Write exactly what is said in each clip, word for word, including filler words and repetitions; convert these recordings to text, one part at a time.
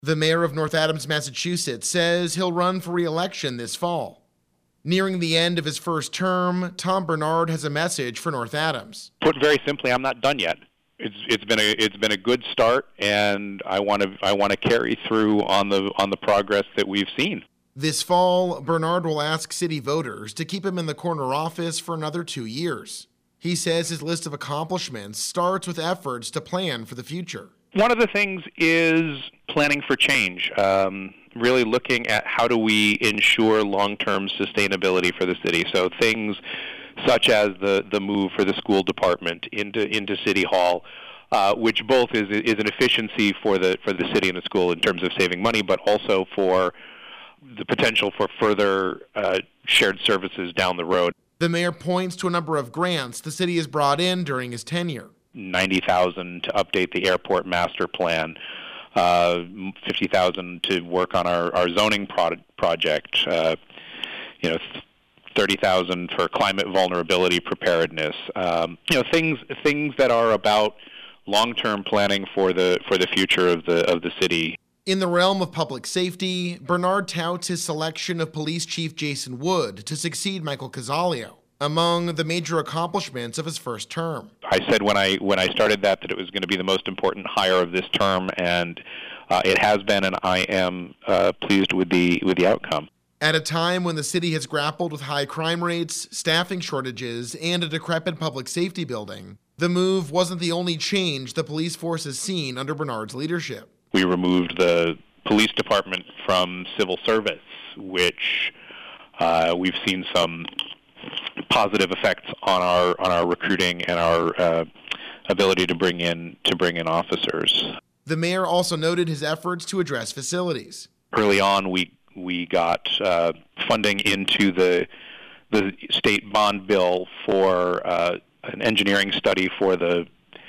The mayor of North Adams, Massachusetts, says he'll run for re-election this fall. Nearing the end of his first term, Tom Bernard has a message for North Adams. Put very simply, I'm not done yet. It's it's been a it's been a good start, and I want to I want to carry through on the on the progress that we've seen. This fall, Bernard will ask city voters to keep him in the corner office for another two years. He says his list of accomplishments starts with efforts to plan for the future. One of the things is planning for change, um, really looking at how do we ensure long-term sustainability for the city. So things such as the, the move for the school department into into City Hall, uh, which both is is an efficiency for the for the city and the school in terms of saving money, but also for the potential for further uh, shared services down the road. The mayor points to a number of grants the city has brought in during his tenure. ninety thousand dollars to update the airport master plan, uh, fifty thousand dollars to work on our, our zoning pro- project, uh, you know, thirty thousand dollars for climate vulnerability preparedness. Um, you know, things things that are about long-term planning for the for the future of the of the city. In the realm of public safety, Bernard touts his selection of Police Chief Jason Wood to succeed Michael Casalio, among the major accomplishments of his first term. I said when I when I started that that it was going to be the most important hire of this term, and uh, it has been, and I am uh, pleased with the with the outcome. At a time when the city has grappled with high crime rates, staffing shortages, and a decrepit public safety building, the move wasn't the only change the police force has seen under Bernard's leadership. We removed the police department from civil service, which uh, we've seen some positive effects on our on our recruiting and our uh, ability to bring in to bring in officers. The mayor also noted his efforts to address facilities. Early on, we we got uh, funding into the the state bond bill for uh, an engineering study for the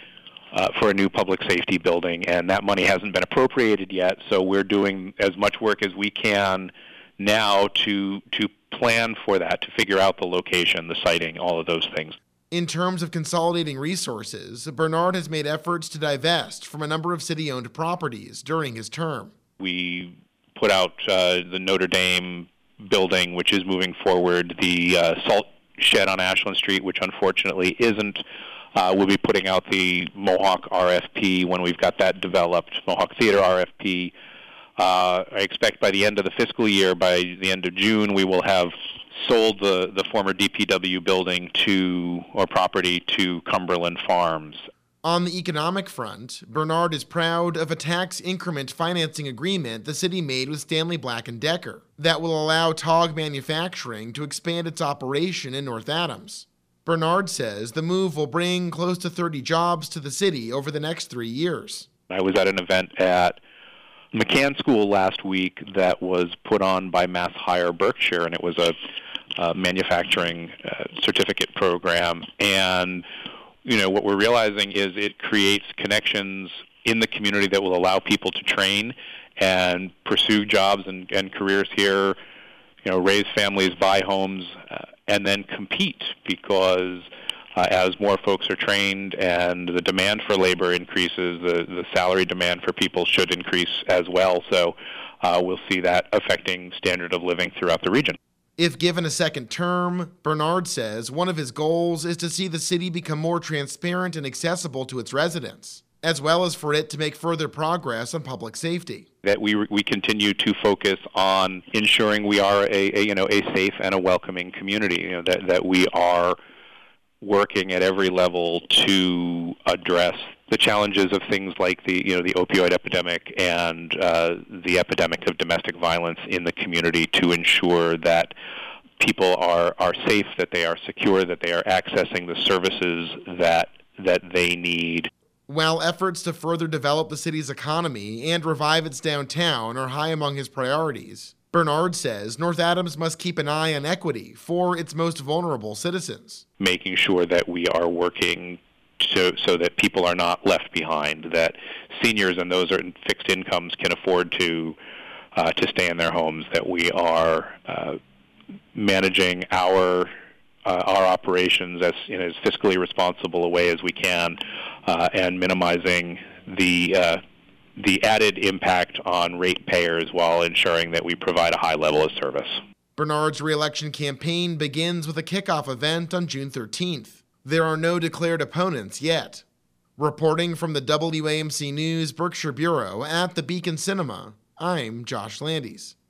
uh, for a new public safety building, and that money hasn't been appropriated yet. So we're doing as much work as we can now to to plan for that, to figure out the location, the siting, all of those things. In terms of consolidating resources, Bernard has made efforts to divest from a number of city-owned properties during his term. We put out uh, the Notre Dame building, which is moving forward, the uh, salt shed on Ashland Street, which unfortunately isn't. Uh, we'll be putting out the Mohawk R F P when we've got that developed, Mohawk Theater R F P. Uh, I expect by the end of the fiscal year, by the end of June, we will have sold the, the former D P W building to or property to Cumberland Farms. On the economic front, Bernard is proud of a tax increment financing agreement the city made with Stanley Black and Decker that will allow T O G Manufacturing to expand its operation in North Adams. Bernard says the move will bring close to thirty jobs to the city over the next three years. I was at an event at McCann School last week that was put on by Mass Hire Berkshire, and it was a, a manufacturing uh, certificate program. And you know, what we're realizing is it creates connections in the community that will allow people to train and pursue jobs and, and careers here, you know, raise families, buy homes, uh, and then compete, because uh, as more folks are trained and the demand for labor increases, the, the salary demand for people should increase as well. So uh, we'll see that affecting standard of living throughout the region. If given a second term, Bernard says one of his goals is to see the city become more transparent and accessible to its residents, as well as for it to make further progress on public safety. That we we continue to focus on ensuring we are a, a you know a safe and a welcoming community. You know, that that we are working at every level to address the challenges of things like the you know the opioid epidemic and uh, the epidemic of domestic violence in the community, to ensure that people are, are safe, that they are secure, that they are accessing the services that that they need. While efforts to further develop the city's economy and revive its downtown are high among his priorities, Bernard says North Adams must keep an eye on equity for its most vulnerable citizens. Making sure that we are working so, so that people are not left behind, that seniors and those in fixed incomes can afford to uh, to stay in their homes, that we are uh, managing our uh, our operations as in as fiscally responsible a way as we can, uh, and minimizing the uh, the added impact on ratepayers while ensuring that we provide a high level of service. Bernard's re-election campaign begins with a kickoff event on June thirteenth. There are no declared opponents yet. Reporting from the W A M C News Berkshire Bureau at the Beacon Cinema, I'm Josh Landis.